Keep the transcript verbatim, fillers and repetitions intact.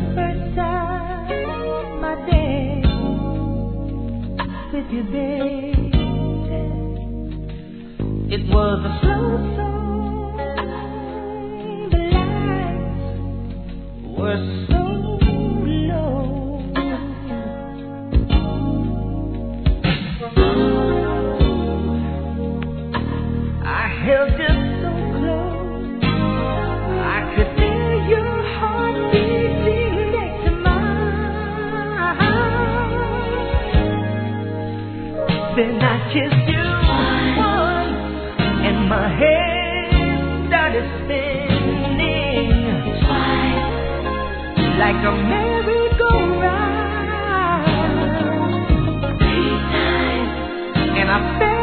first time I danced with you, baby. It was a slow song, the lights were so low. I held you so close, I could feel your heart beating next to mine. Then I kissed you once, and my head started spinning twice, like a merry-go-round. Three times, and I felt